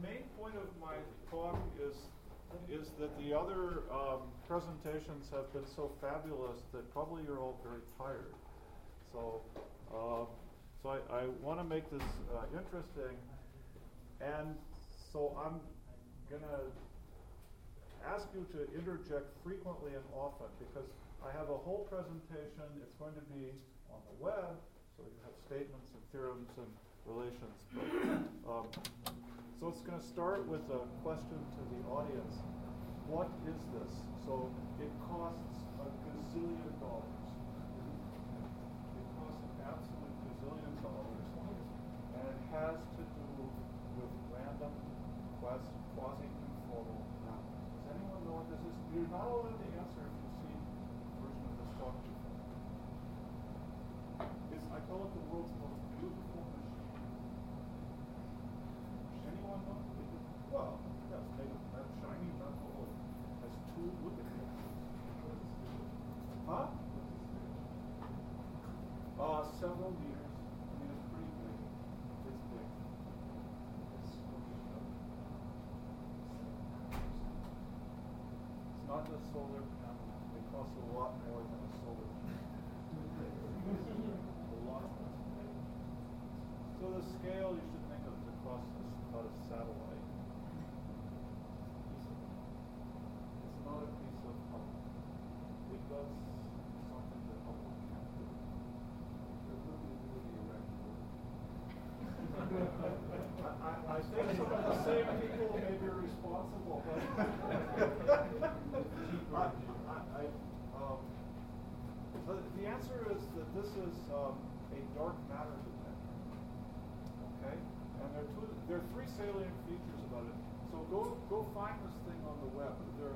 main point of my talk is that the other presentations have been so fabulous that probably you're all very tired. So, I want to make this interesting, and so I'm going to ask you to interject frequently and often, because I have a whole presentation. It's going to be on the web, so you have statements and theorems and relations. But, so it's going to start with a question to the audience. What is this? So it costs a gazillion dollars. It costs an absolute gazillion dollars, and it has to do with random quasi-conformal mapping. Does anyone know what this is? You're not allowed to answer if you've seen a version of this talk before. I call it the world's most beautiful machine. Anyone know? Well, yes, made of that shiny metal. Has two, look at it. Huh? Several meters. I mean, it's pretty big. It's big. It's not a solar panel. It costs a lot more than a solar panel. A lot less. So the scale you should think of is across about a satellite. It's not a piece of Hubble. It does something that Hubble can't do. I think some of the same people may be responsible, but the answer is that this is a dark matter detector. Okay, and there are three salient features about it. So go find this thing on the web. There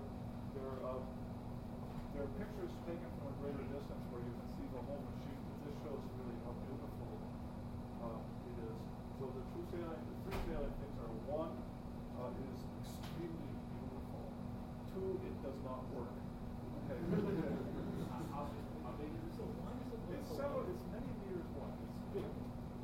are pictures taken from a greater distance where you can see the whole machine. But this shows really how beautiful it is. So the three salient things are: one, it is extremely beautiful. Two, it does not work. Okay. It's many meters wide. It's big.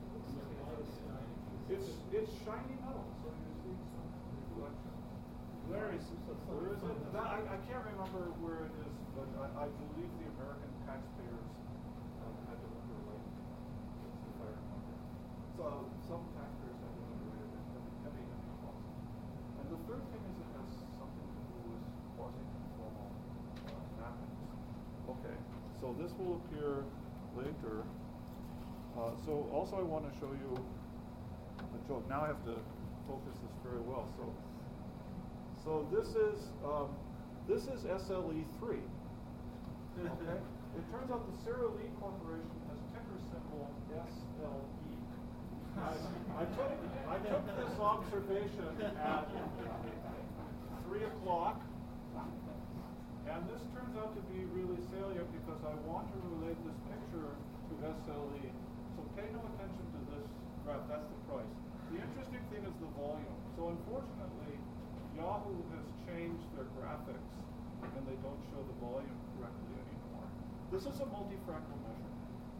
It's shiny metal, so you see some reflection. Larry, where is it? I can't remember where it is, but I believe the American taxpayers had to underwrite it, if I remember. So some taxpayers had to underwrite it. It's heavy cost. And the third thing is it has something to do with quasi-conformal mappings. Okay, so this will appear later. So also I want to show you a joke. Now I have to focus this very well. So this is SLE3. Okay? It turns out the Sara Lee Corporation has ticker symbol SLE. I took this observation at 3 o'clock. And this turns out to be really salient because I want to relate this picture to SLE. So pay no attention to this graph. That's the price. The interesting thing is the volume. So unfortunately, Yahoo has changed their graphics and they don't show the volume correctly anymore. This is a multifractal measure.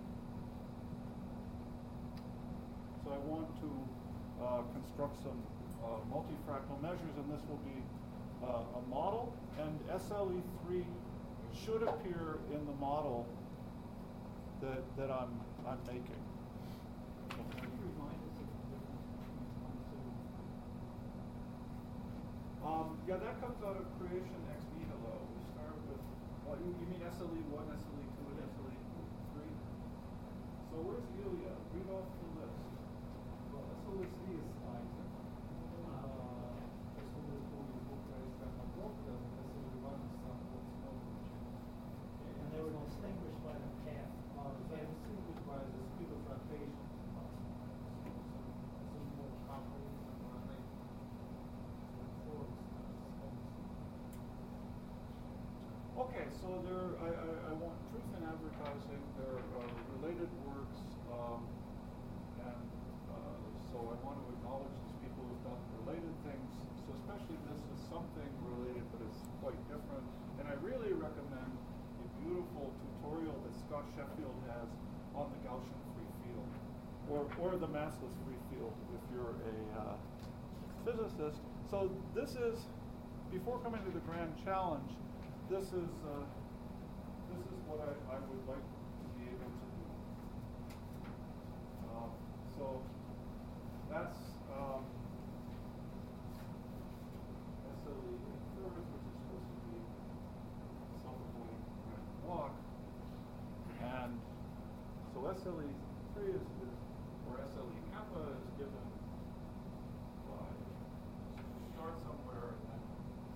So I want to construct some multifractal measures, and this will be a model, and SLE3 should appear in the model that I'm making. Can you remind us of the difference between Yeah, that comes out of creation ex nihilo. We start with, you mean SLE1, SLE2, and SLE3? So where's Ilya? Read off the list. Well, SLE3 is Isaac. And they were distinguished by the path. They were distinguished by the speed of rotation. Okay, so I want Truth in Advertising. There are related works, and so I want to acknowledge these people who've done related things. So especially this is something related, but it's quite different. And I really recommend a beautiful tutorial that Scott Sheffield has on the Gaussian free field, or the massless free field if you're a physicist. So this is, before coming to the grand challenge, this is what I would like to be able to do. So that's SLE inverse, which is supposed to be self-avoiding random walk. And so SLE3 is or SLE kappa is given by, start somewhere and then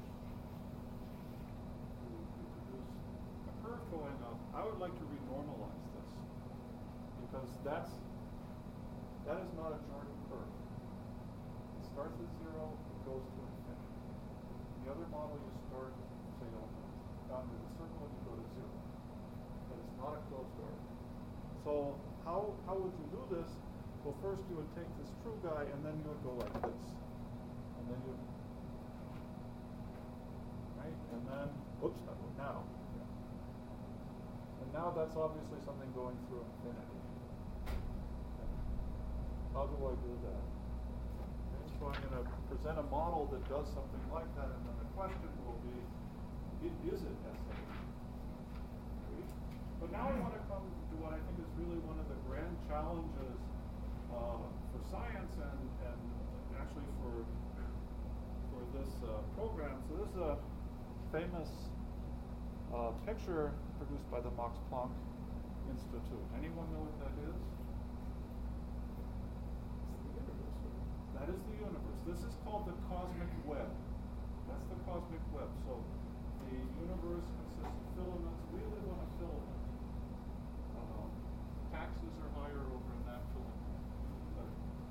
we produce a curve going up. I would like to renormalize this because that is not a Jordan curve. It starts at 0, it goes to infinity. In the other model, you start, say, down to the circle and you go to 0. But it's not a closed curve. So how would you do this? Well, first you would take this true guy and then you would go like this. And then you, right? And then, oops, now. And now that's obviously something going through infinity. How do I do that? Okay, so I'm going to present a model that does something like that, and then the question will be, is it SLE? But now I want to come to what I think is really one of the grand challenges for science and actually for this program. So this is a famous picture produced by the Max Planck Institute. Anyone know what that is? That is the universe. This is called the cosmic web. That's the cosmic web. So the universe consists of filaments. We live on a filament. Taxes are higher over in that filament. But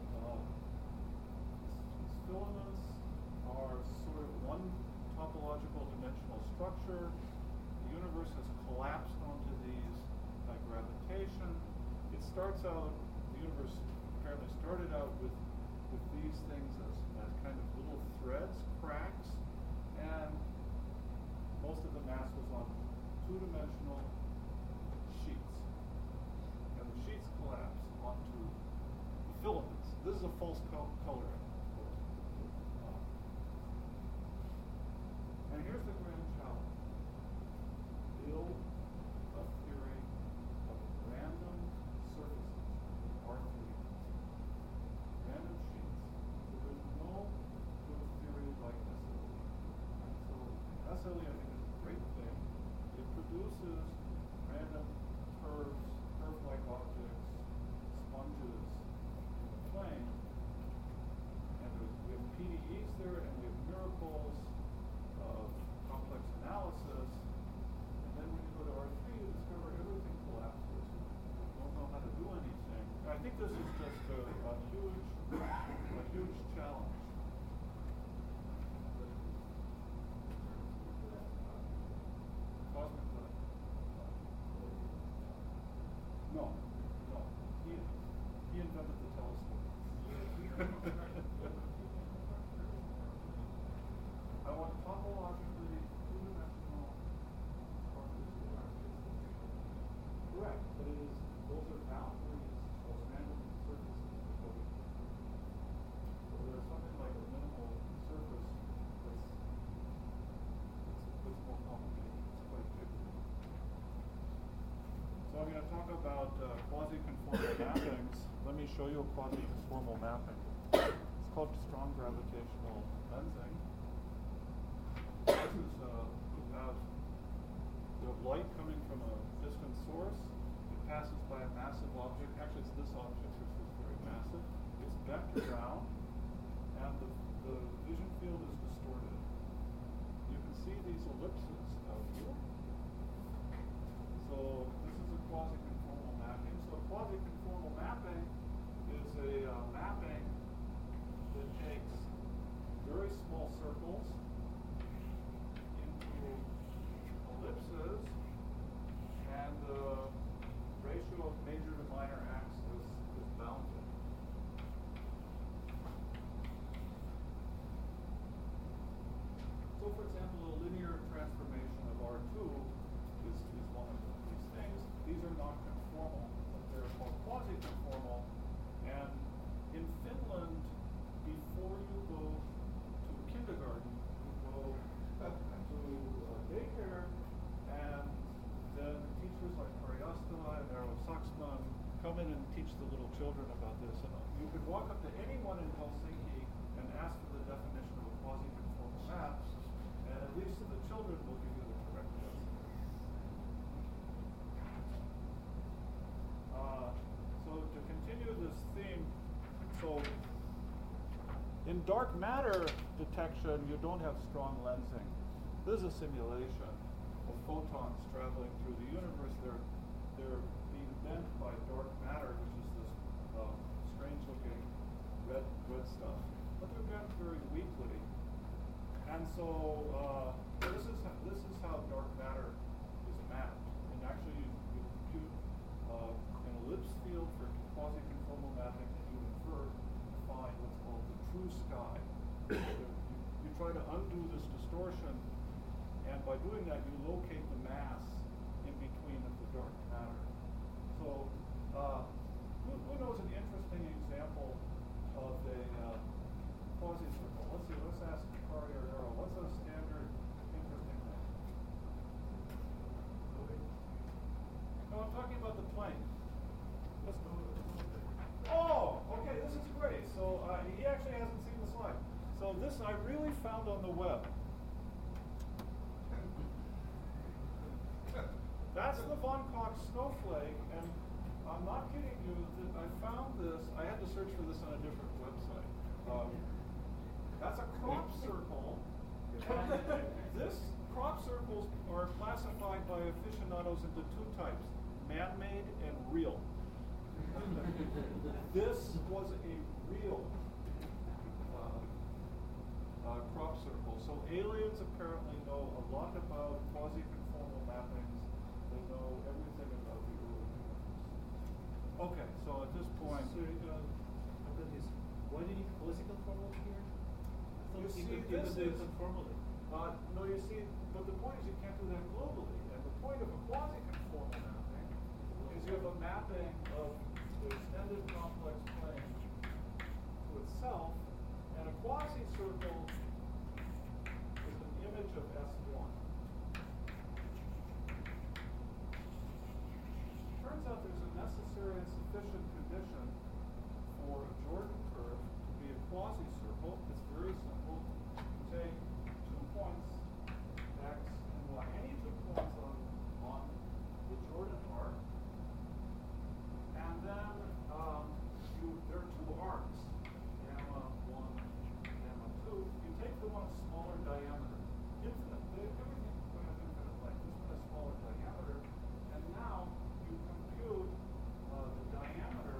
these filaments are sort of one topological dimensional structure. The universe has collapsed onto these by gravitation. It starts out, the universe apparently started out with these things as kind of little threads, cracks, and most of the mass was on two-dimensional sheets. And the sheets collapse onto the filaments. This is a false coloring, of course. And here's the grand challenge. Build a theory of random surfaces, R3. Random sheets. So there's no good theory like SLE. So SLE, I think, is a great thing. It produces random curves, curve-like objects, sponges in the plane. And we have PDEs there, and we have miracles of complex analysis. And then when you go to R3, you discover everything collapses. You don't know how to do anything. I think this is just a huge challenge. Cosmic web. No. He invented the telescope. I want topologically two-dimensional structures. Correct, but those are boundaries of random surfaces. So there's something like a minimal surface that's more complicated. It's quite big. So I'm going to talk about quasi-conformal mappings. Let me show you a quasi-conformal mapping. It's called strong gravitational lensing. This is we have light coming from a distant source. It passes by a massive object. Actually, it's this object which is very massive. It's bent around, and the vision field is distorted. You can see these ellipses out here. So this is a quasi-conformal mapping. So a quasi-conformal mapping is a mapping that takes very small circles into ellipses, and the ratio of major to minor axis is bounded. So for example, a linear transformation of R2 is one of these things. These are not conformal, but they're called quasi-conformal. And in Finland, before you go children about this. And you could walk up to anyone in Helsinki and ask for the definition of a quasi-conformal map, and at least the children will give you the correct answer. So to continue this theme, so in dark matter detection, you don't have strong lensing. This is a simulation of photons traveling through the universe. They're being bent by dark matter, which is this strange-looking red stuff. But they're bent very weakly. And so this is how dark matter is mapped. And actually, you compute an ellipse field for quasi-conformal mapping, and you infer to find what's called the true sky. You try to undo this distortion, and by doing that, you locate the mass in between of the dark matter. So, who knows an interesting example of a quasi-circle? Let's see. Let's ask Kari or Arrow. What's a standard interesting thing? No, I'm talking about the plane. Let's go. Oh, okay. This is great. So he actually hasn't seen the slide. So this I really found on the web. That's the von Koch snowflake, and I'm not kidding you. I found this. I had to search for this on a different website. That's a crop circle. This crop circles are classified by aficionados into two types: man-made and real. This was a real crop circle. So aliens apparently know a lot about quasi-conformal mappings. They know everything about the early universe. Okay, so at this point, why do you need quasi-conformal here? You see, you this could do it is conformally. No, you see, but the point is you can't do that globally. And the point of a quasi-conformal mapping is you have a mapping of the extended complex plane to itself, and a quasi-circle is an image of S1. Turns out there's a necessary and sufficient condition for a Jordan curve to be a quasi-circle. It's very simple. You take 2 points, x and y, any 2 points on the Jordan arc, and then there are 2 arcs, gamma 1, gamma 2. You take the one of smaller diameter, everything's going to have infinite length. This one has smaller diameter, and now you compute the diameter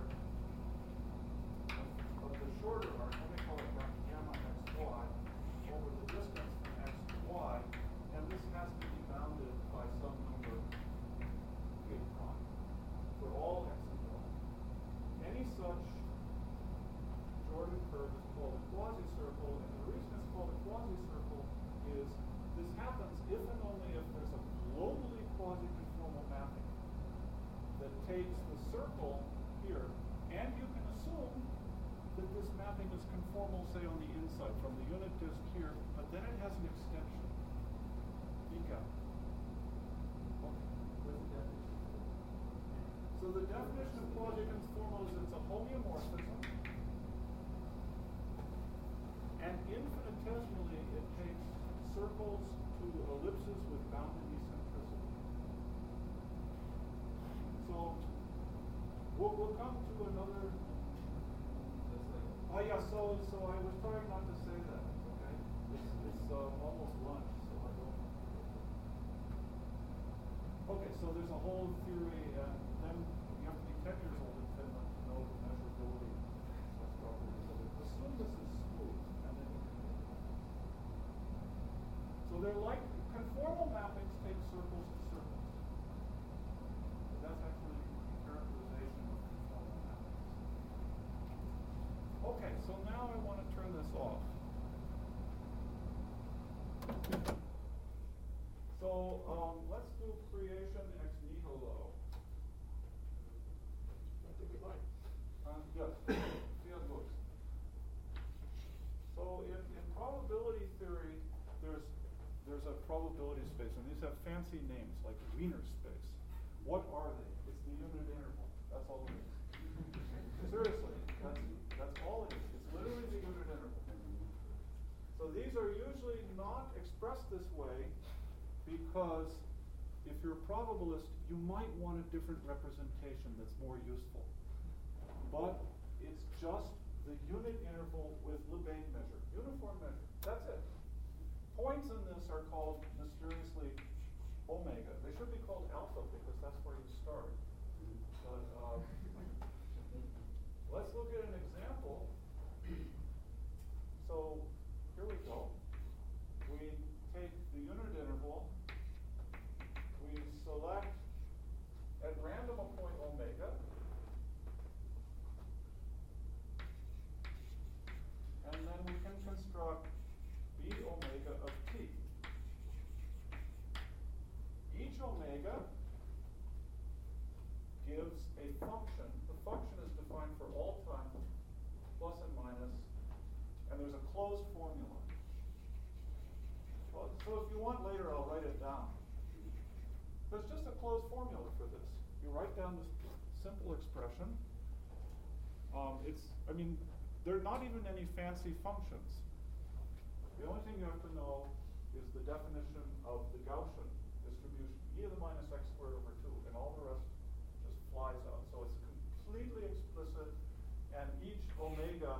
of the shorter arc, let me call it gamma xy, over the distance from x to y, and this has to be bounded by some number k prime for all x and y. Any such Jordan curve is called a quasi-circle, and the reason it's called a quasi-circle is this happens if and only if there's a globally quasi-conformal mapping that takes the circle here, and you can assume that this mapping is conformal, say, on the inside, from the unit disk here, but then it has an extension. Eka. So the definition of quasi-conformal is it's a homeomorphism, and infinitesimally it takes circles to ellipses with bounded eccentricity. So we'll come to another. Oh yeah, so I was trying not to say that. Okay, it's almost lunch, so I don't. Okay, so there's a whole theory, and then you have to be 10 years old in Finland to know the measurability of properties of it. Assume this is smooth, and then you can make it. So they're like conformal mappings take circles to circles. So that's actually characterization of conformal mappings. Okay, so now I want to turn this off. So let's do creation ex nihilo. I think it might. Yes, see how it looks. So in probability theory, there's a probability space, and these have fancy names like Wiener space. What are they? It's the unit interval. That's all it is. Seriously, that's all it is. It's literally the unit interval. So these are usually not expressed this way because if you're a probabilist, you might want a different representation that's more useful. But it's just the unit interval with Lebesgue measure, uniform measure. That's it. Points in this are called mysteriously omega. They should be called alpha because that's where you start. But let's look at an example. So here we go. We take the unit interval. We select at random a point omega. And then we can construct b omega of t. Each omega gives a function. The function is defined for all time, plus and minus, and there's a closed formula. Well, so if you want later, I'll write it down. There's just a closed formula for this. You write down this simple expression. There are not even any fancy functions. The only thing you have to know is the definition of the Gaussian distribution, e to the minus x squared over 2, and all the rest just flies out. So it's completely explicit, and each omega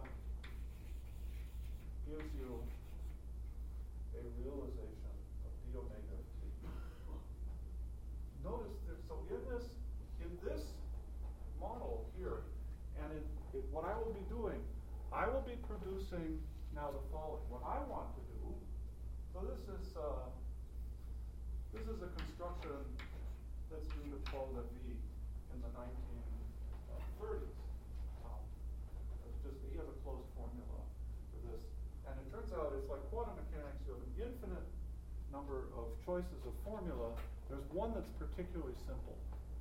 gives you a realization of d omega of t. Notice that, so in this model here, and what I will be doing, I will be producing now the following. What I want to do, so this is a construction that's due to Paul Levy in the 1930s. He has a closed formula for this, and it turns out it's like quantum mechanics. You have an infinite number of choices of formula. There's one that's particularly simple,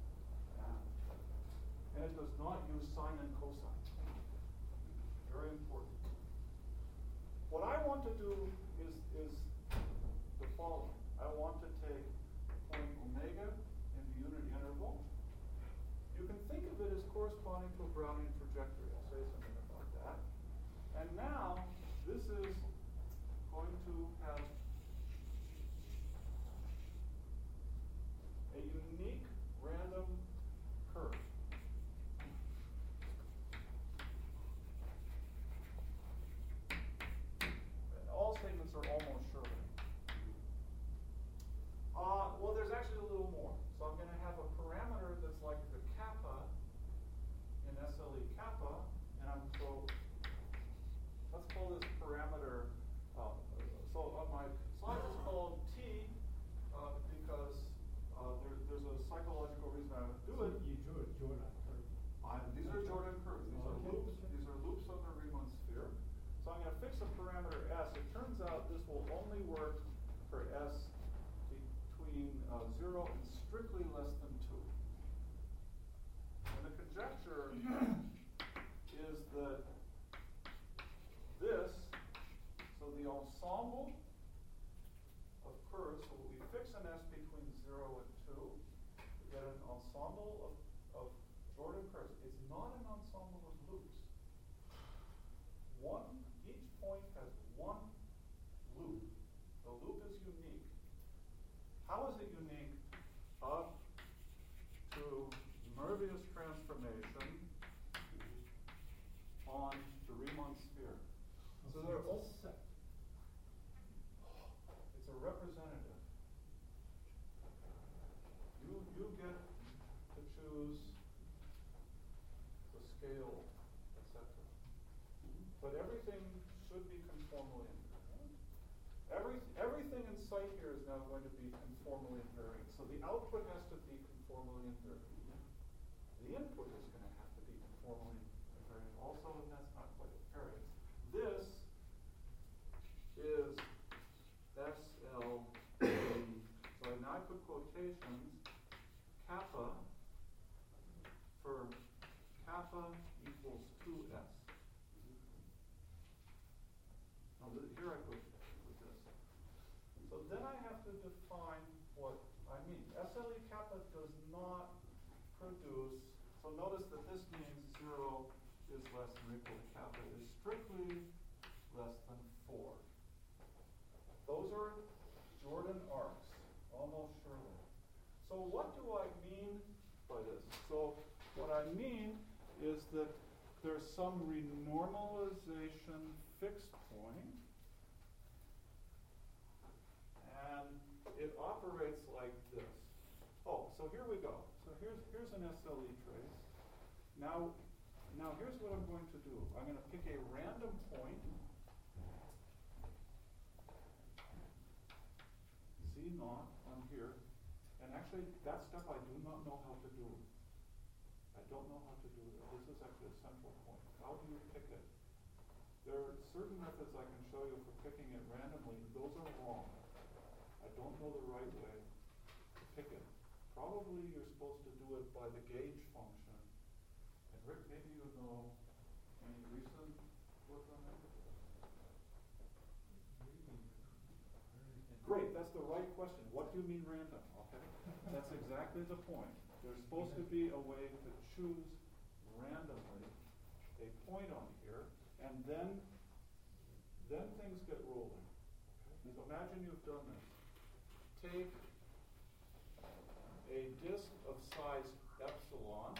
and it does not use sine and cosine. Very important. What I want to do is the following. I want to take point omega in the unit interval. You can think of it as corresponding to a Brownian trajectory. I'll say something about that. And now, this is going to have a unique random curve. All statements are almost surely. Well, there's actually a little more. So I'm going to have a parameter that's like the kappa in SLE kappa, and let's call this parameter. So on my slide it's called t because there's a psychological reason I would do it. You drew a Jordan curve. These are Jordan curves. These are loops. These are loops on the Riemann sphere. So I'm going to fix a parameter s. It turns out this will only work for s between 0 and strictly less than 2. And the conjecture is that this, so the ensemble of curves, so we fix an s between 0 and 2, we get an ensemble of Jordan curves. It's not an ensemble of loops. Each point has one loop. The loop is unique. How is it unique? Up to Möbius transformation on the Riemann sphere. So they're all set. It's a representative. You get to choose the scale, etc. But everything should be conformally invariant. Everything in sight here is now going to be conformally invariant. So the output has to be conformally invariant. The input is going to have to be conformally invariant also, and that's not quite invariant. This is SL. So now I put quotations, kappa for kappa equals 2s. Now here I put this. So then I have to define what I mean. SLE kappa does not produce, so notice that this means 0 0 is less than or equal to kappa is strictly less than 4. Those are Jordan arcs, almost surely. So what do I mean by this? So what I mean is that there's some renormalization fixed point, and it operates like this. Oh, so here we go. So here's an SLE trace. Now here's what I'm going to do. I'm going to pick a random point, Z0 on here, and actually that stuff I do not know how to do. I don't know how to do it. This is actually a central point. How do you pick it? There are certain methods I can show you for picking it randomly. Those are wrong. I don't know the right way to pick it. Probably you're supposed to do it by the gauge function. And Rick, maybe you know any recent work on that? Great, that's the right question. What do you mean random? Okay, that's exactly the point. There's supposed to be a way to choose randomly a point on here, and then things get rolling. Okay? So imagine you've done this. Take a disk of size epsilon,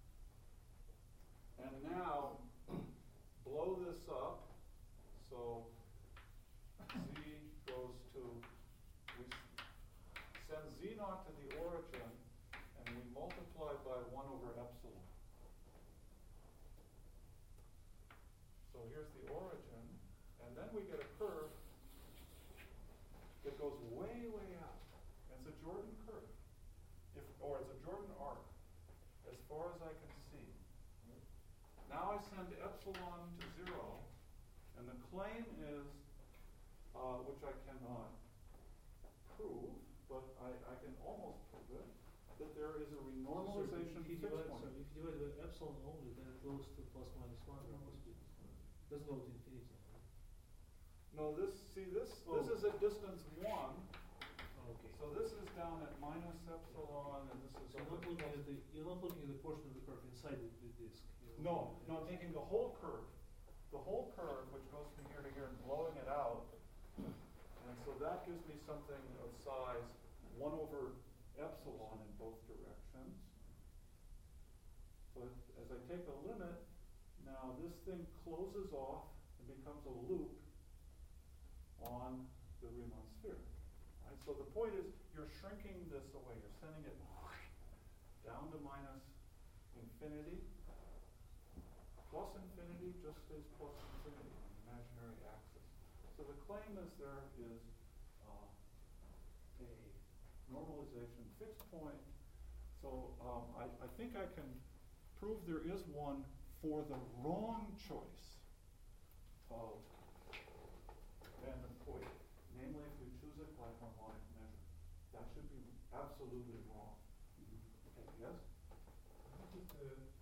and now blow this up. So Z goes to, we send Z0 to the origin, and we multiply by 1 over epsilon. So here's the origin, and then we get a curve that goes way, way out. And it's a Jordan curve, or it's a Jordan arc, as far as I can see. Now I send epsilon to 0, and the claim is, which I cannot prove, but I can almost prove it, that there is a renormalization fixed point. So if you divide by epsilon only, then it goes to plus minus 1. Doesn't go to infinity. No, this is at distance 1. Okay. So this is down at minus epsilon, and this is. So you're not looking at the portion of the curve inside the disk. No, I'm taking the whole curve. The whole curve, which goes from here to here, and blowing it out. And so that gives me something of size 1 over epsilon in both directions. So as I take a limit, now this thing closes off and becomes a loop on the Riemann sphere. Right? So the point is, you're shrinking this away. You're sending it down to minus infinity. Plus infinity just stays plus infinity on the imaginary axis. So the claim is there is a normalization fixed point. So I think I can prove there is one for the wrong choice of random point. Namely, if we choose it by harmonic measure. That should be absolutely wrong. Okay, yes? Just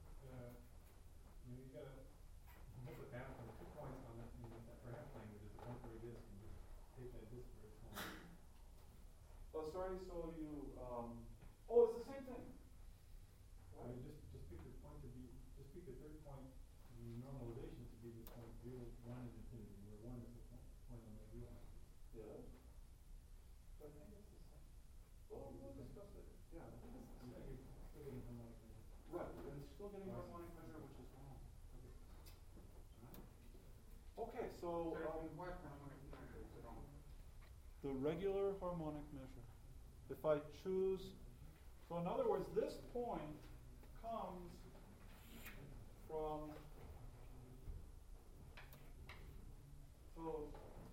you gotta hold the path on 2 points on that perhaps language is a temporary disk and just take that disk where it's going. Oh, sorry, so you, oh, it's the same thing. I mean, just pick the point to be, just pick the third point, the normalization to be the point 0, 1 is infinity, where 1 is the point on the real line. Yeah. I think it's the same. Well, we'll discuss it. Yeah, I think it's the same. Still getting harmonic measure. Right, and it's still getting harmonic measure, which is wrong. Okay, so what harmonic measure is it on? the regular harmonic measure. If I choose, so in other words, this point comes from, so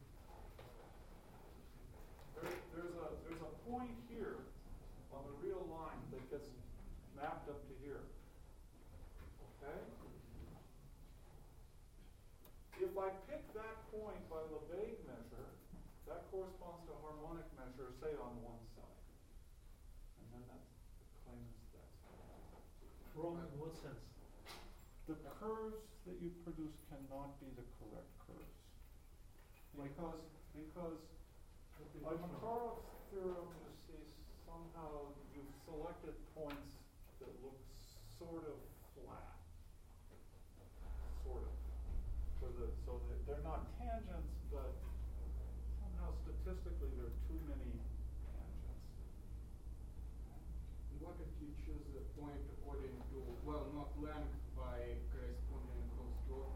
there's a point here on the real line that gets mapped up to here. Okay? If I pick that point by Lebesgue measure, that corresponds to a harmonic measure, say on one side. And then that's the claim is that's Wrong in what sense? the curves that you produce cannot be the correct curves. Because by Makarov's theorem, you see somehow you've selected points that look sort of flat. they're not tangents, but somehow statistically there are too many tangents. What if you choose a point according to, well, not length by corresponding close to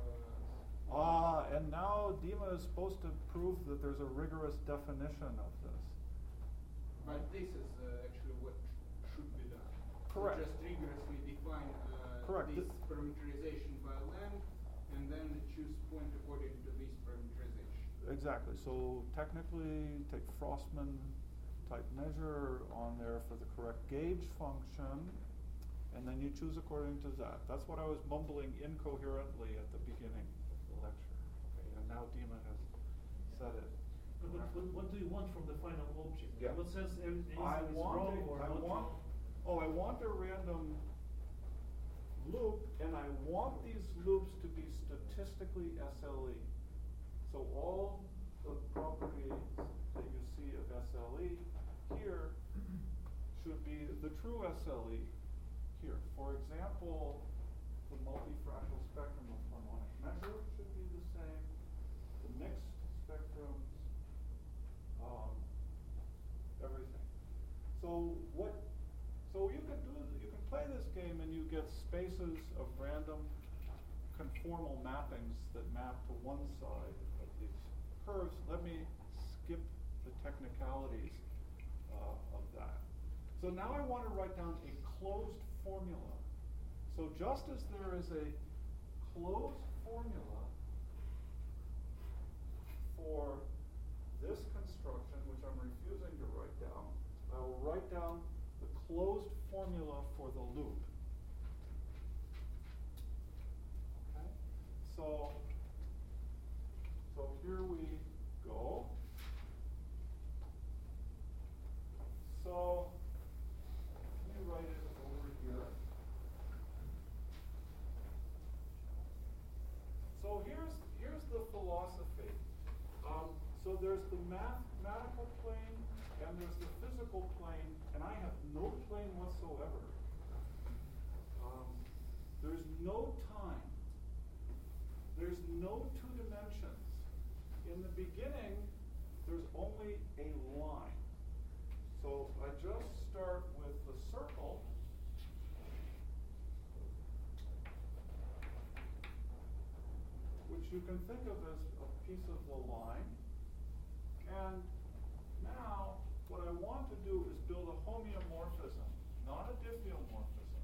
And now Dima is supposed to prove that there's a rigorous definition of this. But this is actually what should be done. Correct. So just rigorously define Correct. this parameterization by length, and then choose point according to this parameterization. Exactly. So technically, take Frostman type measure on there for the correct gauge function, and then you choose according to that. That's what I was mumbling incoherently at the beginning of the lecture. Okay, and now Dima has said it. But what do you want from the final object? Yeah. What says everything is I wrong or not wrong? I want a random loop, and I want these loops to be statistically SLE. So all the properties that you see of SLE here should be the true SLE here. For example, the multifractal spectrum of harmonic measure should be the same. The mixed spectrums, everything. So you can play this game and you get spaces of random conformal mappings that map to one side of these curves. Let me skip the technicalities of that. So now I want to write down a closed formula. So just as there is a closed formula for this construction, which I'm refusing to write down, I will write down the closed formula for the loop. Okay? So here we go. So let me write it over here. So here's the philosophy. So there's the mathematical plane and there's the physical plane, and I have no plane whatsoever. There's no time. There's no two dimensions. In the beginning, there's only a line. So I just start with the circle. Which you can think of as a piece of the line. And now, what I want to do is build a homeomorphism, not a diffeomorphism.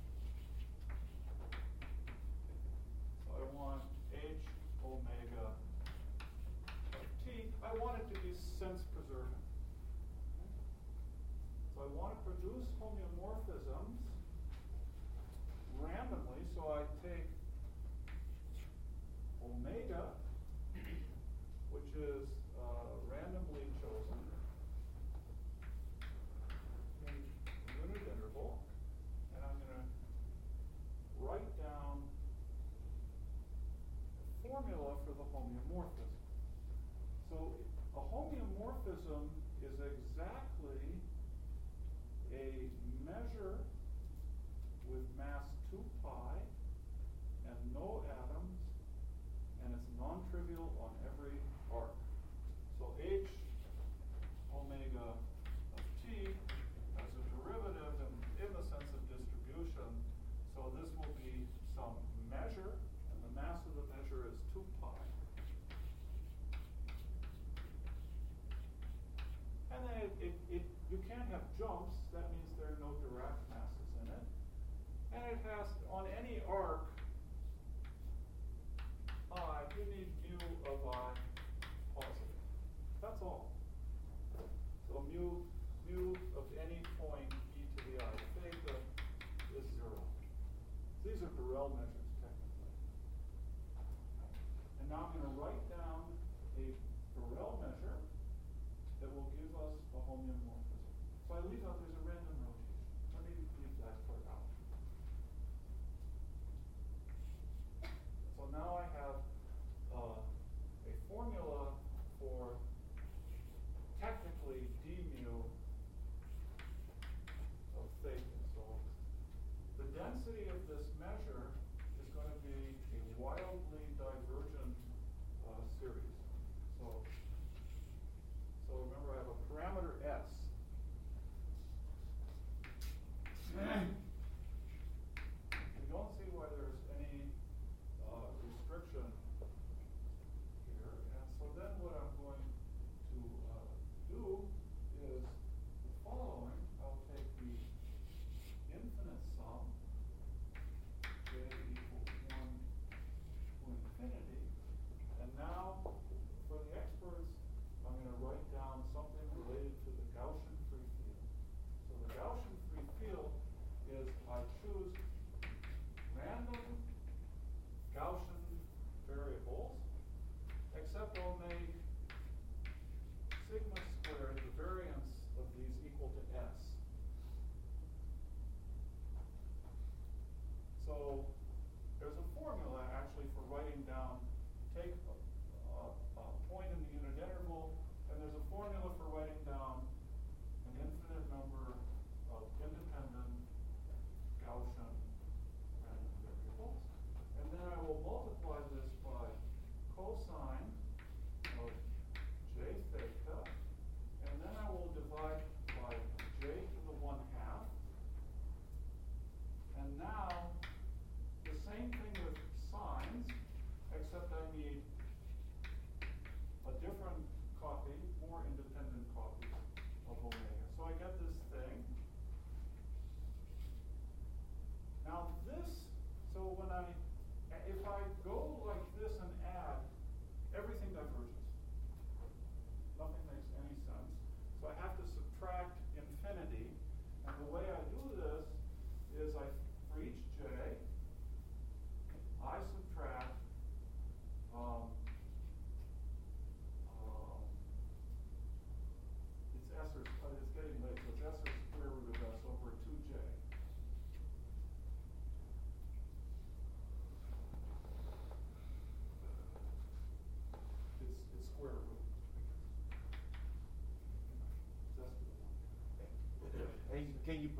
So I want H omega of t. I want it to be sense preserving. So I want to produce homeomorphisms randomly, so I take omega, which is randomly chosen in unit interval, and I'm going to write down a formula for the homeomorphism. So a homeomorphism is exactly a measure with mass 2 pi and no atoms, and it's non-trivial on every arc. So H omega of t has a derivative in the sense of distribution. So this will be some measure, and the mass of the measure is 2 pi. And then you can't have jumps. That means there are no Dirac masses in it. And it has, on any arc, you need mu of I positive. That's all. So mu of any point e to the I theta is 0. These are Borel measures, technically. And now I'm going to write down a Borel measure that will give us a homeomorphism. So I leave out, there's a random rotation. Let me leave that part out. So now I have a formula for technically d mu of theta. So the density of this measure is going to be a wildly divergent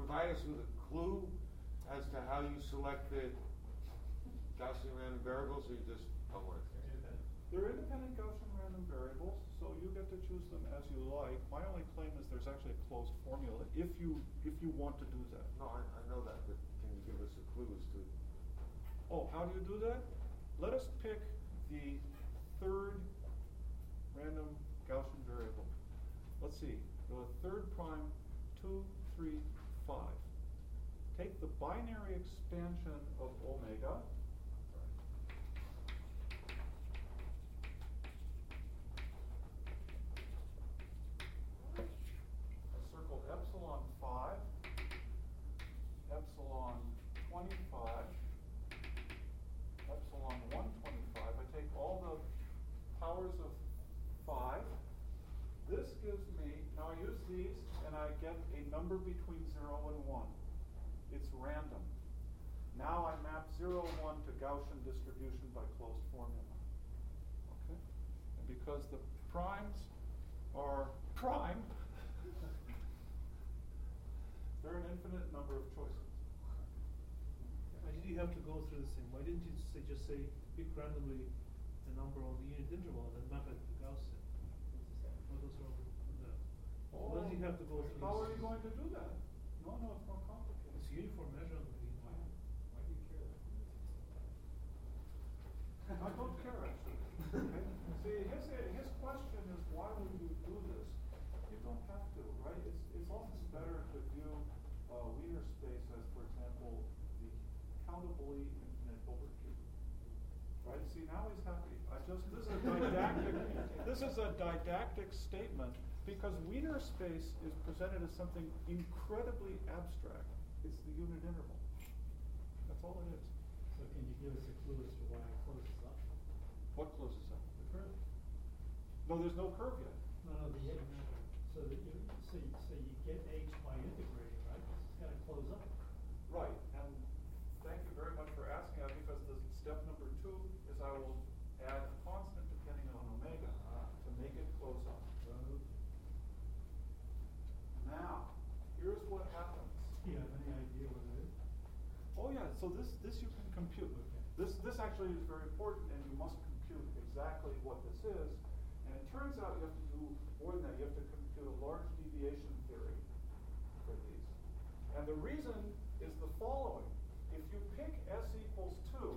provide us with a clue as to how you select the Gaussian random variables, or you just don't want to? They're independent Gaussian random variables, so you get to choose them as you like. My only claim is there's actually a closed formula if you want to do that. No, I know that, but can you give us a clue as to? Oh, how do you do that? Let us pick the third random Gaussian variable. Let's see, the third prime, 2, 3, 5. Take the binary expansion of omega. I circle epsilon 5, epsilon 25, epsilon 125. I take all the powers of 5. This gives me, now I use these and I get a number between 0 and 1. It's random. Now I map 0, 1 to Gaussian distribution by closed formula. Okay? And because the primes are prime, there are an infinite number of choices. Why did you have to go through this thing? Why didn't you just say pick randomly the number of the unit interval and map it to Gaussian? What was wrong with that? Why did you have to go through How this? are you going to do that? No, it's more complicated. It's uniform measurement. Why do you care? I don't care actually. Okay? See, his question is why would you do this? You don't have to, right? It's often better to view Wiener space as, for example, the countably infinite Hilbert cube. Right? See, now he's happy. This is a didactic statement because Wiener space is presented as something incredibly abstract. It's the unit interval. That's all it is. So can you give us a clue as to why it closes up? What closes up? The curve. No, there's no curve yet. No, the H. So that you get H by integrating, right? It's gotta close up. Right, and thank you very much for asking that because the step number 2 is I will add a constant depending on omega to make it close up. Now, here's what happens. Do you have any idea what it is? Oh yeah, so this you can compute. Okay. This actually is very important and you must compute exactly what this is. And it turns out you have to do more than that. You have to compute a large deviation theory for these. And the reason is the following. If you pick s equals 2,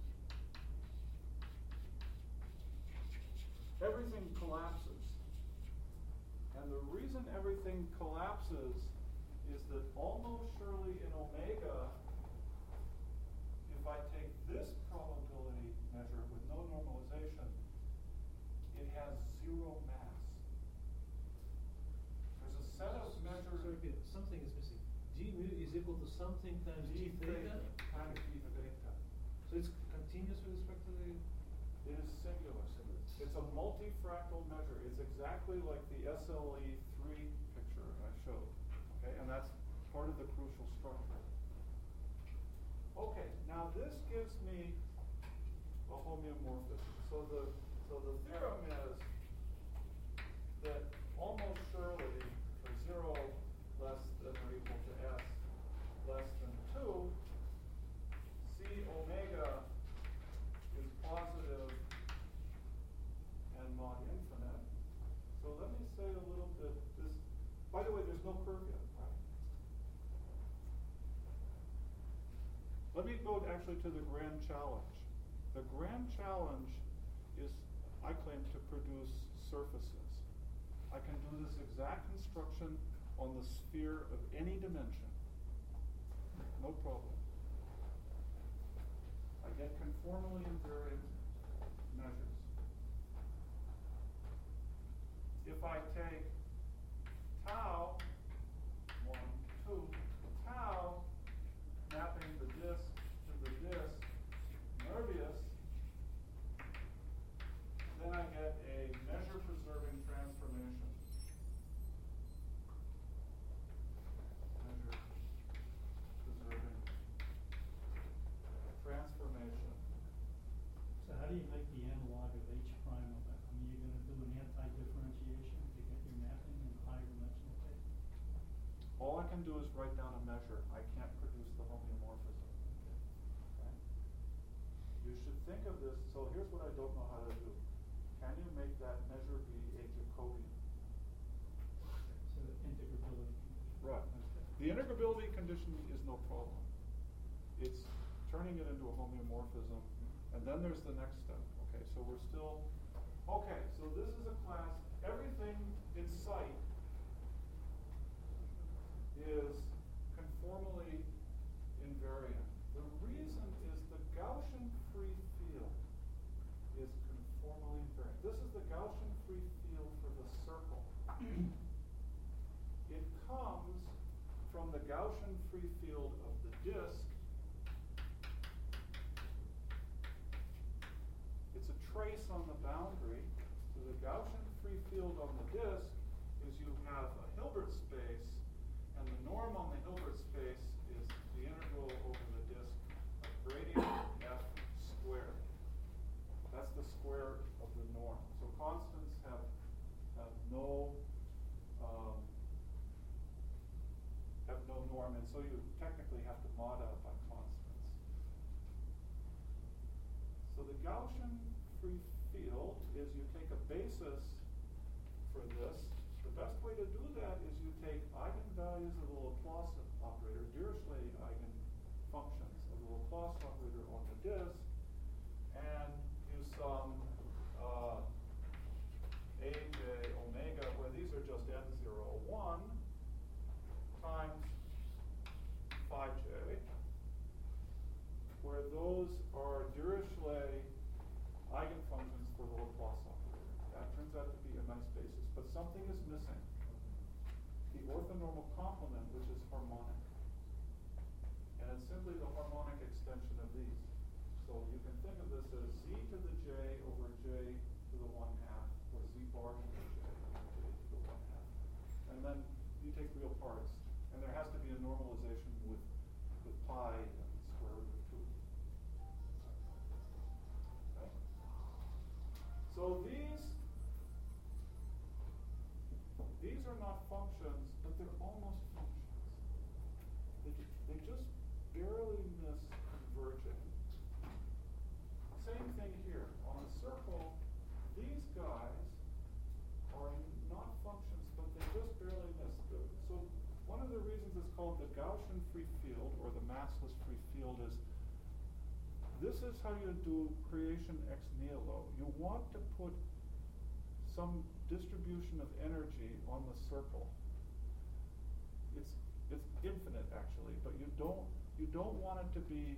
everything collapses. And the reason everything collapses is that almost surely in omega, if I take this probability measure with no normalization, it has 0 mass. There's a set of measures. Sorry, Peter, something is missing. G mu is equal to something times G theta times G theta. So it's continuous with respect to the. It is singular. It's a multifractal measure. It's exactly like the SLE3 picture I showed. Okay, and that's part of the crucial structure. Okay, now this gives me a homeomorphism. So the theorem is that almost surely for 0 less than or equal to s less than 2, C omega is positive and not infinite. So let me say a little bit this. By the way, there's no curve yet, right? Let me go actually to the grand challenge. The grand challenge is, I claim, to produce surfaces. I can do this exact construction on the sphere of any dimension. No problem. I get conformally invariant measures. If I take tau, 1, 2, tau, mapping the disk to the disk, Möbius, then I get a measure-preserving transformation. Measure-preserving transformation. So how do you make the analog of H prime of it? I mean, you're gonna do an anti-differentiation to get all I can do is write down a measure. I can't produce the homeomorphism. Okay? You should think of this, so here's what I don't know how to do. Can you make that measure be a Jacobian? So the integrability condition. Right. The integrability condition is no problem. It's turning it into a homeomorphism, and then there's the next step. Okay, so we're still, okay, so this is a class, everything in sight is conformally invariant. The reason is the Gaussian free field is conformally invariant. This is the Gaussian free field for the circle. It comes from the Gaussian free field of the disk. It's a trace on the boundary. So the Gaussian free field on the disk is you have a Hilbert space, and the norm on the Hilbert space is the integral over the disk of gradient f squared. That's the square of the norm. So constants have no norm, and so you technically have to mod out by constants. So the Gaussian free field is you take a basis for this. The best way to do that is you take eigenvalues of the Laplace operator, Dirichlet eigenfunctions of the Laplace operator on the disk, and you sum aj omega, where these are just n0, 1, times phi j, where those are Dirichlet eigenfunctions for the Laplace operator. That turns out to be a nice basis, but something is missing. The orthonormal complement, which is harmonic. And it's simply the harmonic extension of these. So you can think of this as z to the j over j to the 1/2, or z bar to the j over j to the 1/2. And then you take real parts, and there has to be a normalization with pi and square root of 2. Okay? So these are not functions, but they're almost functions. They just barely miss converging. Same thing here. On a circle, these guys are not functions, but they just barely miss. So one of the reasons it's called the Gaussian free field, or the massless free field, is this is how you do creation ex nihilo. You want to put some distribution of energy on the circle. It's infinite actually, but you don't want it to be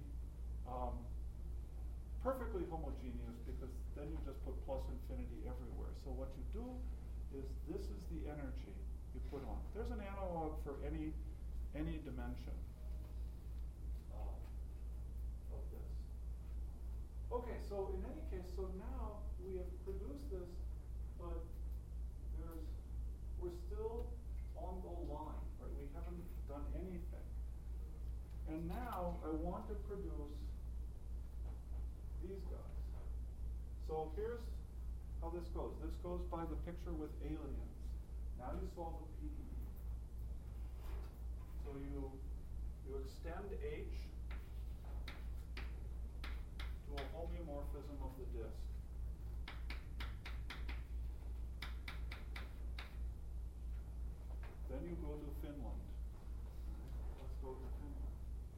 perfectly homogeneous, because then you just put plus infinity everywhere. So what you do is this is the energy you put on. There's an analog for any dimension of this. Okay, so in any case, so now we have produced this, but we're still on the line, right? We haven't done anything. And now I want to produce these guys. So here's how this goes. This goes by the picture with aliens. Now you solve the PDE. So you extend H to a homeomorphism of the disk. Then you go to Finland. Right, let's go to Finland.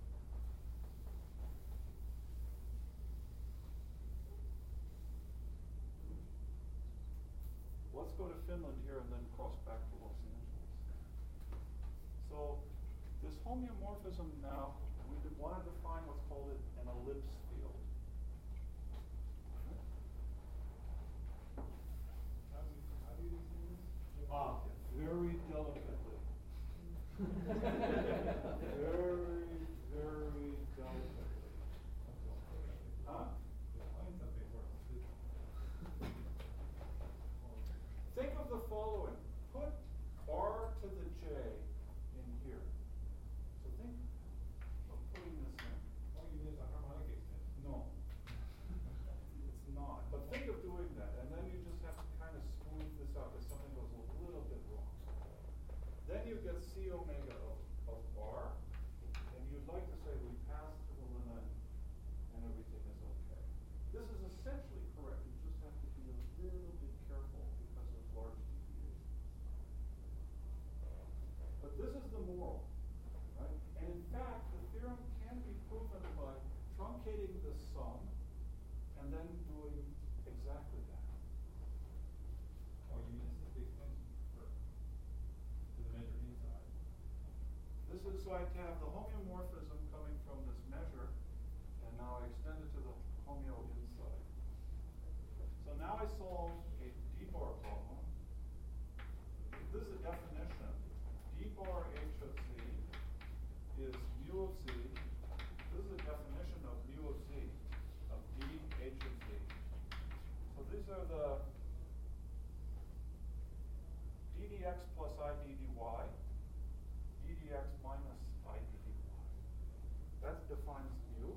Let's go to Finland here and then cross back to Los Angeles. So this homeomorphism now, we want to define what's called an ellipse field. How do you define this? Very delicately. Very, very delicately. Huh? Define something for us. Think of the following. Put r to the j in here. So think of putting this in. All you need is a harmonic extension. No. It's not. But think of doing that, and then you just have to kind of smooth this out if something goes a little bit wrong. Then you get C omega O. so I have the homeomorphism coming from this measure, and now I extend it to the homeo inside. So now I solve a d-bar problem. This is a definition. D bar h of z is mu of z. This is a definition of mu of z, of d h of z. So these are the d dx plus I d dy, d dx minus I d dy. That defines mu.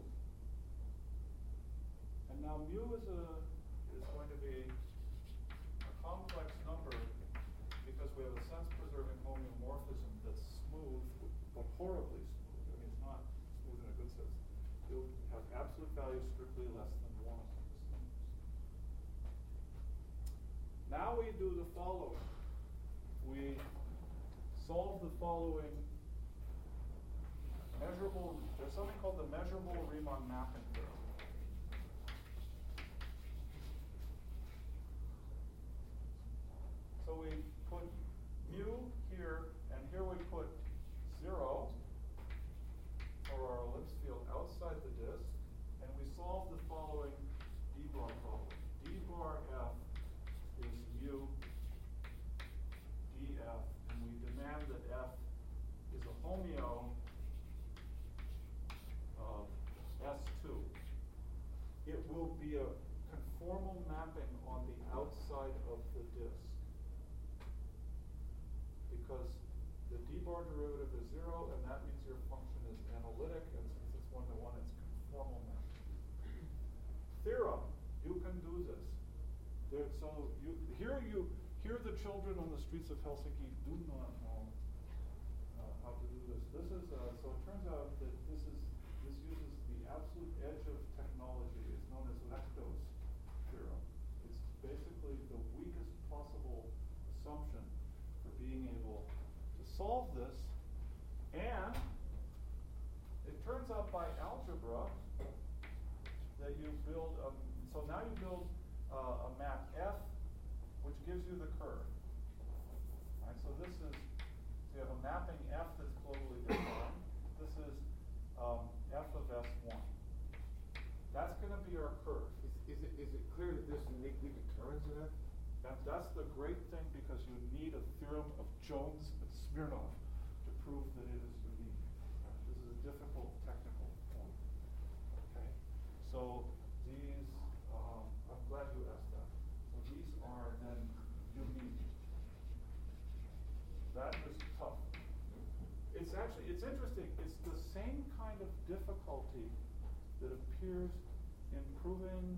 And now mu is going to be a complex number because we have a sense-preserving homeomorphism that's smooth, but horribly smooth. I mean, it's not smooth in a good sense. You'll have absolute values strictly less than 1 of these numbers. Now we do the following. We solve the following measurable, there's something called the measurable Riemann mapping theorem. So we put mu here, and here we put 0 for our ellipse field outside the disk, and we solve the following d-bar problem. D bar f is mu df, and we demand that f is a homeo of S2. It will be a conformal mapping on the outside of the disk, because the d-bar derivative is 0, and that means your function is analytic, and since it's 1-to-1, it's conformal mapping. Theorem, you can do this. Here the children on the streets of Helsinki do not know how to do this. So it turns out that this uses the absolute edge of technology. It's known as Lechto's theorem. It's basically the weakest possible assumption for being able to solve this, and it turns out by algebra that you build so now you build a map F, which gives you the curve. Right, so this is, you have a mapping F that's globally defined. This is F of S1. That's going to be our curve. Is it clear that this uniquely determines an F? And that's the great thing, because you need a theorem of Jones and Smirnov to prove that it is unique. This is a difficult technical point. Okay, so these, I'm glad you asked that. So these are then unique. That is tough. It's interesting. It's the same kind of difficulty that appears in proving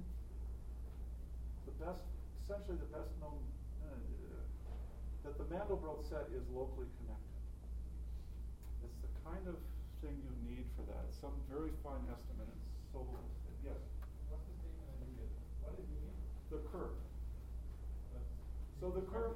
essentially the best known, that the Mandelbrot set is locally connected. It's the kind of thing you need for that. It's some very fine estimate. It's so, yes? What's the statement that you get? What is unique? The curve. So the curve.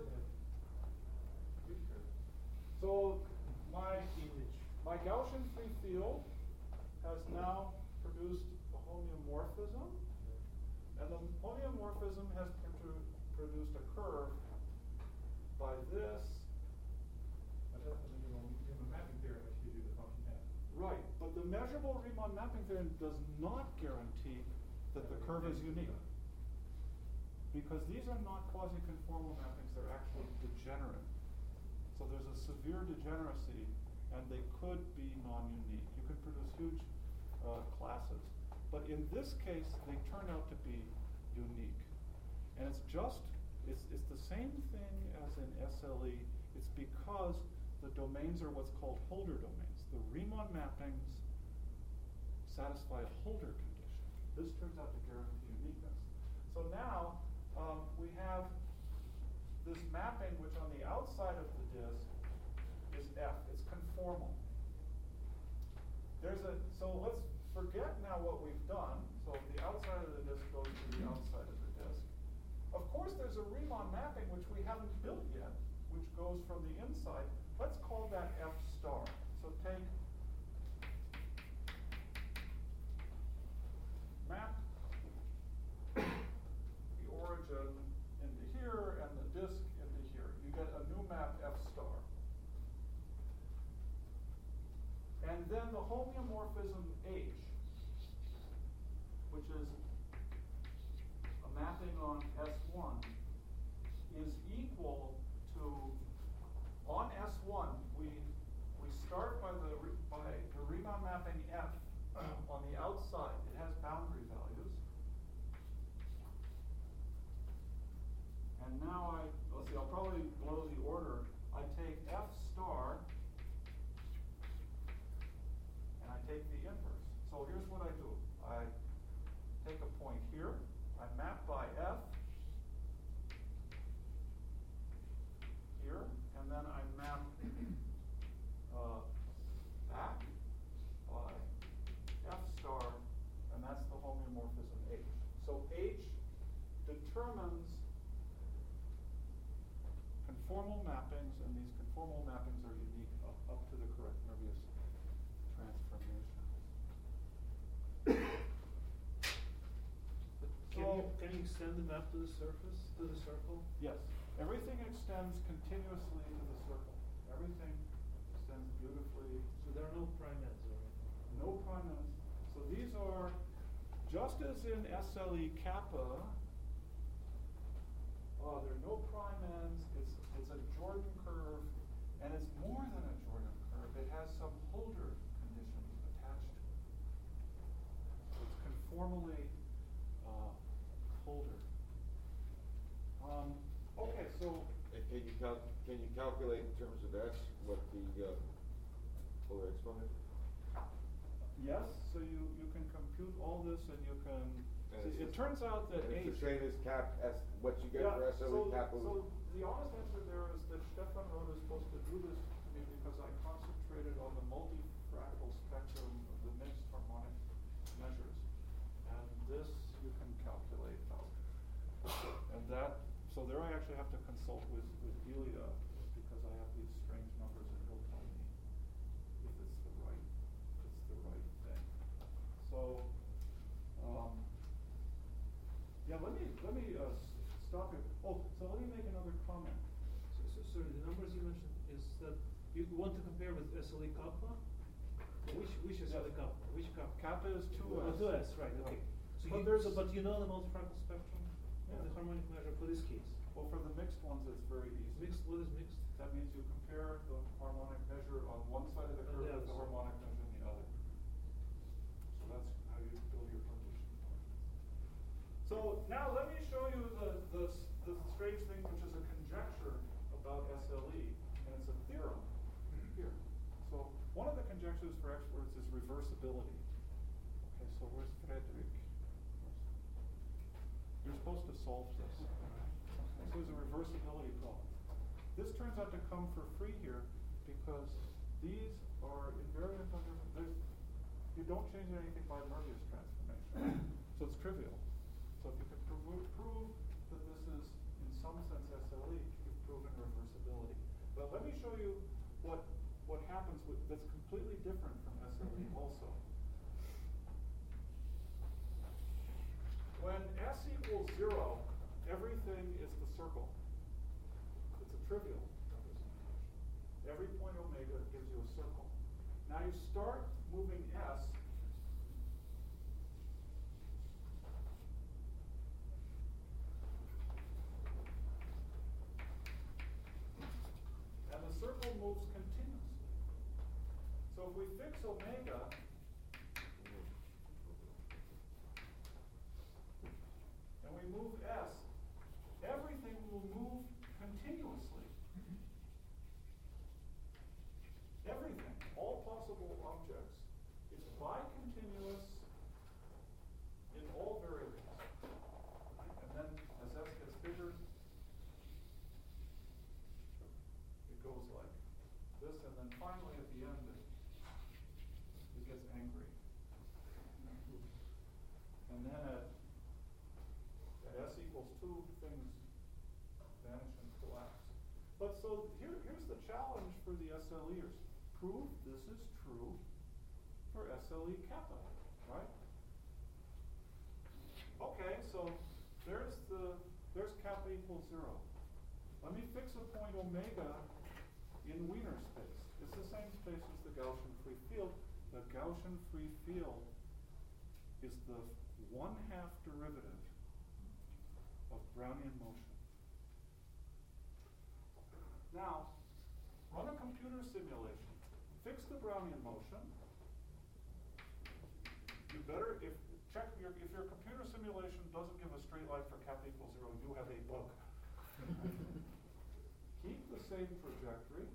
So my Gaussian free field has now produced a homeomorphism, and the homeomorphism has produced a curve by this. But that's the Riemann mapping theorem which gives you the function f. Right, but the measurable Riemann mapping theorem does not guarantee that the curve is unique, because these are not quasi-conformal mappings, they're actually degenerate. So there's a severe degeneracy, and they could be non-unique. You could produce huge classes. But in this case, they turn out to be unique. And it's the same thing as in SLE. It's because the domains are what's called Holder domains. The Riemann mappings satisfy a Holder condition. This turns out to guarantee uniqueness. So now we have this mapping, which on the outside of the disk is F. It's conformal. So let's forget now what we've done. So the outside of the disk goes to the outside of the disk. Of course, there's a Riemann mapping which we haven't built yet, which goes from the inside. Let's call that F star. So take map the origin into here and the disk into here. You get a new map F star. And then the homeomorphism H, which is a mapping on S1, is equal to, on S1, we start by the Riemann mapping F on the outside. It has boundary values. And now let's see, I'll probably blow the order. I take F star, and I take the inverse. So here's what I do. I take a point here, I map by F, here, and then I map back by F star, and that's the homeomorphism H. So H determines conformal mappings, and these conformal mappings are unique up to the correct Möbius transformation. Can you extend the map to the surface, to the circle? Yes. Everything extends continuously to the circle. Everything extends beautifully. So there are no prime ends or anything? No prime ends. So these are, just as in SLE kappa, there are no prime ends. It's a Jordan curve, and it's more than a Jordan curve. It has some Holder conditions attached to it. So it's conformally Holder. Okay, so Can you calculate in terms of S what the polar exponent? yes, so you can compute all this, and you can. It turns out that And it's H. the same as what you get for SLE kappa. So the honest answer there is that Stefan Rode is supposed to do this to me because I concentrated on the multifractal spectrum of the mixed harmonic measures, and this you can calculate out. And that, so there I actually have to consult with Ilya because I have these strange numbers, and he'll tell me if it's the right thing. So. Yeah, let me stop here. Oh, so let me make another comment. So sorry, the numbers you mentioned is that you want to compare with SLE kappa? Which SLE kappa? Which kappa? Kappa is 2S. Oh, 2S, right, okay. But you know the multifractal spectrum and the harmonic measure for this case? Well, for the mixed ones, it's very easy. Mixed, what is mixed? That means you compare the harmonic measure on one side of the curve with the harmonic measure on the other. So that's how you build your partition. So now let me show you the strange thing, which is a conjecture about SLE, and it's a theorem here. So one of the conjectures for experts is reversibility. Okay, so where's Frederick? You're supposed to solve this. Okay, so there's a reversibility problem. This turns out to come for free here because these are invariant under. You don't change anything by Möbius transformation, so it's trivial. So if you can prove that this is in some sense SLE, you've proven reversibility. But let me show you what happens that's completely different from SLE also. When S equals 0, everything is the circle. It's a trivial representation. Every point omega gives you a circle. Now you start moving S. And the circle moves continuously. So if we fix omega, and we move S, everything will move continuously. Everything, all possible objects, is bicontinuous in all variables. And then as S gets bigger, it goes like this, and then finally at the end it gets angry. And then at S equals 2, things vanish and collapse. But so here's the challenge for the SLEers. Prove this is true for SLE kappa, right? Okay, so there's kappa equals 0. Let me fix a point omega in Wiener space. It's the same space as the Gaussian free field. the Gaussian free field is the 1/2 derivative of Brownian motion. Now, run a computer simulation. Fix the Brownian motion. You better, if your computer simulation doesn't give a straight line for cap equals 0, you have a bug. Keep the same trajectory.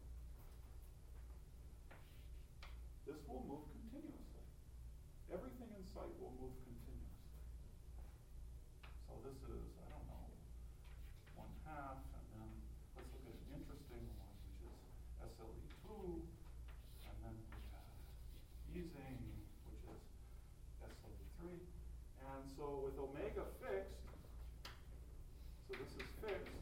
This will move continuously. Everything in sight will move continuously. So this is, I don't know, 1/2, and then let's look at an interesting one, which is SLE2, and then we have easing, which is SLE3. And so with omega fixed, so this is fixed,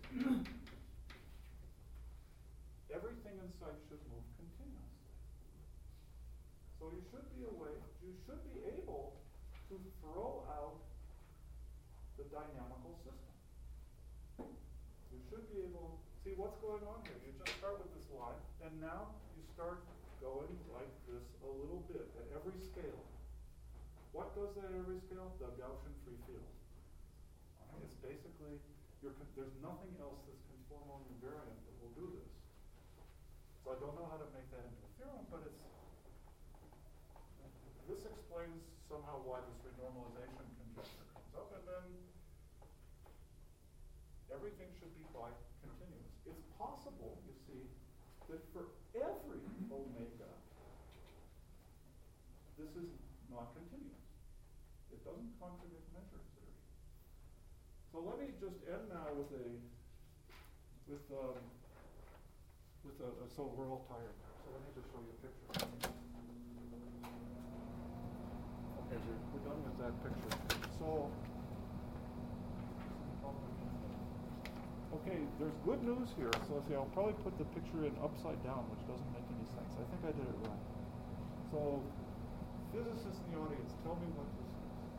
everything in sight should move continuously. So you should be able to throw out the dynamical system. You should be able, see what's going on here. You just start with this line, and now you start going like this a little bit at every scale. What does that at every scale? The Gaussian free field. It's basically, there's nothing else that's conformal and invariant that will do this. So I don't know how to make that into a theorem, but this explains somehow why this renormalization conjecture comes up, and then everything should be quite continuous. It's possible, you see, that for every omega, this is not continuous. It doesn't contradict measure theory. So let me just end now so we're all tired now. So let me just show you a picture. Okay, we're done with that picture. So, okay, there's good news here. So see, I'll probably put the picture in upside down, which doesn't make any sense. I think I did it right. So, physicists in the audience, tell me what this is.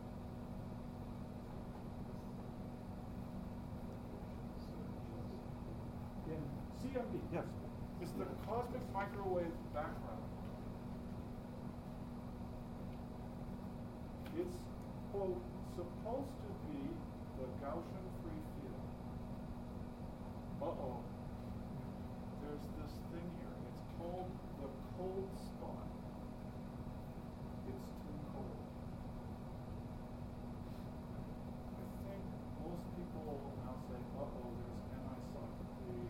In CMB, yes. It's the cosmic microwave background. It's, quote, supposed to be the Gaussian free field. Uh-oh. There's this thing here. It's called the cold spot. It's too cold. I think most people will now say, uh-oh, there's anisotropy.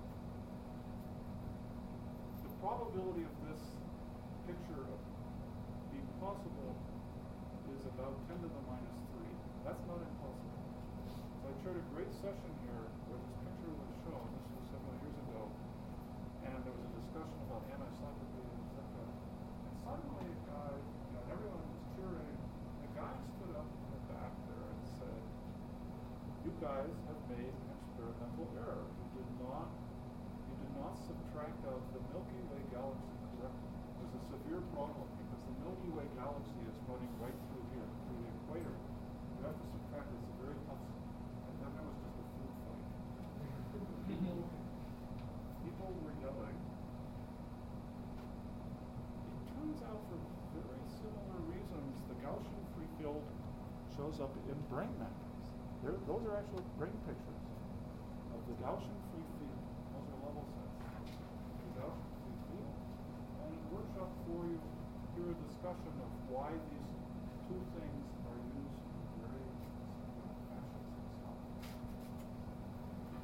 The probability of this picture being possible is about 10 to the minus 3. That's not impossible. So I showed a great session here where this picture was shown. This was several years ago. And there was a discussion about anisotropy, etc. And suddenly a guy, everyone was cheering. The guy stood up in the back there and said, you guys have made an experimental error. You did not subtract out the Milky Way galaxy correctly. There's a severe problem because the Milky Way galaxy is running right through here, through the equator. You have to subtract it. It's a very tough, and then there was just a food fight. People were yelling. It turns out for very similar reasons, the Gaussian free field shows up in brain mappings. Those are actual brain pictures of the Gaussian free field. Those are level sets. The Gaussian free field. And in the workshop 4, you hear a discussion of why these two things